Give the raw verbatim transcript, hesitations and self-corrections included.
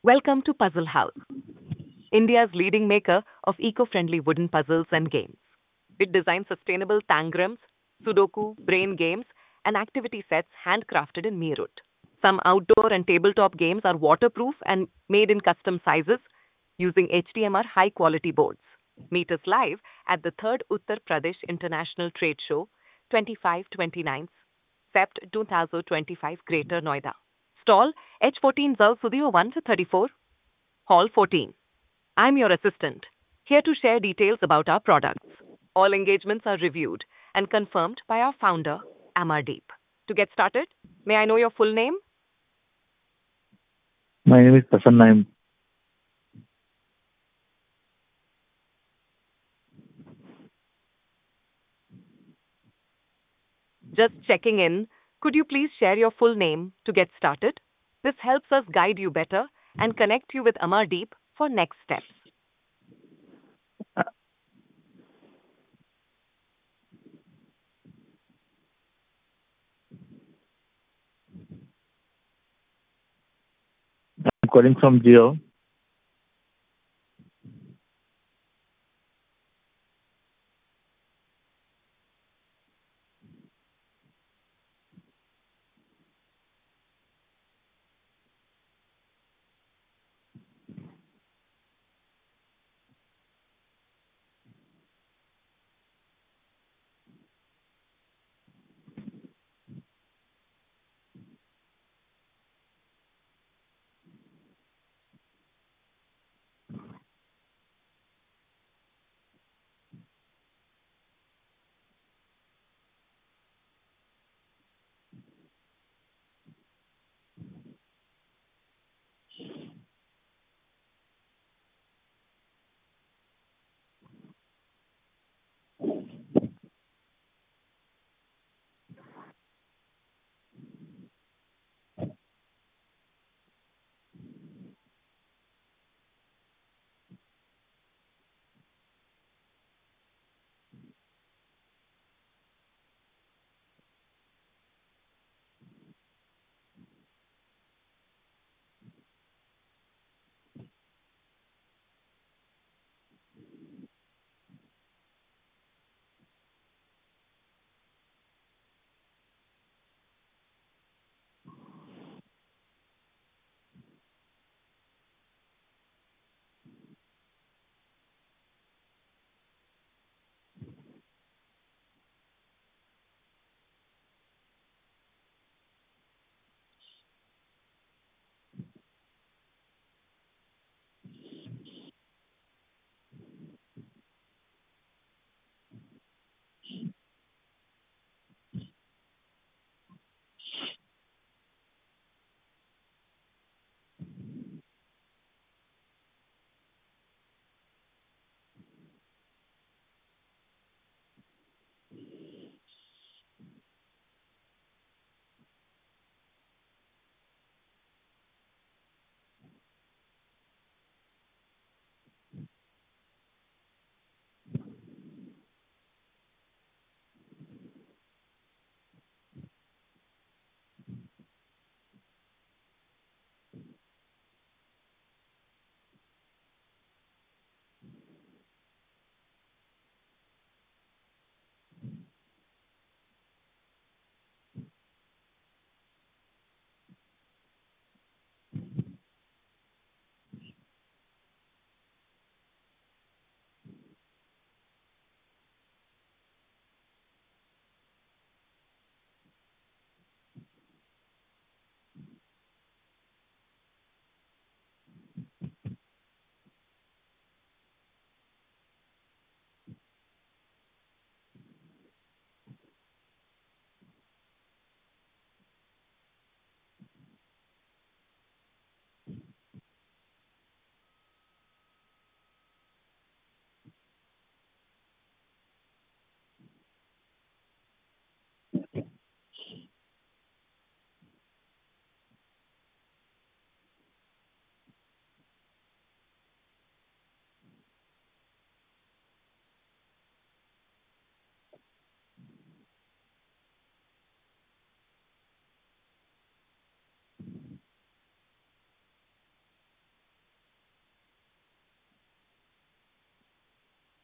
Welcome to Puzzle House, India's leading maker of eco-friendly wooden puzzles and games. It designs sustainable tangrams, Sudoku, brain games, and activity sets handcrafted in Meerut. Some outdoor and tabletop games are waterproof and made in custom sizes using H D M R high-quality boards. Meet us live at the third Uttar Pradesh International Trade Show, twenty-five to twenty-nine, Sept twenty twenty-five, Greater Noida. Stall H fourteen Zal Studio one to thirty-four, Hall fourteen. I'm your assistant, here to share details about our products. All engagements are reviewed and confirmed by our founder, Amardeep. To get started, may I know your full name? My name is Prasanna Naim. Just checking in, could you please share your full name to get started? This helps us guide you better and connect you with Amardeep for next steps. I'm calling from Jio.